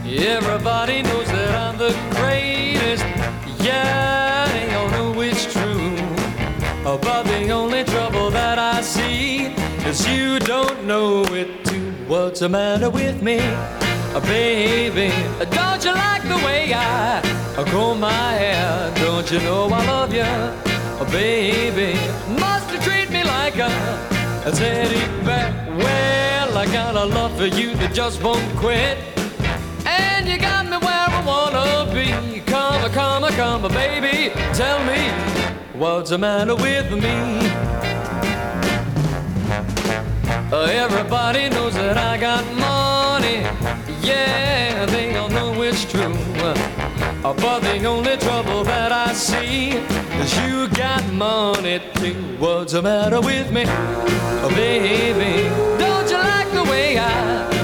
Everybody knows that I'm the greatest. Yeah, they all know it's true. But the only trouble that I see is you don't know it too. What's the matter with me? Baby, don't you like the way I comb my hair? Don't you know I love you? Baby, must you treat me like a teddy bear? Well, I got a love for you that just won't quit, and you got me where I wanna be. Come, baby, tell me what's the matter with me? Everybody knows that I got money. Yeah, they all know it's true. But the only trouble that I see is you got money too. What's the matter with me? Baby, don't you like the way I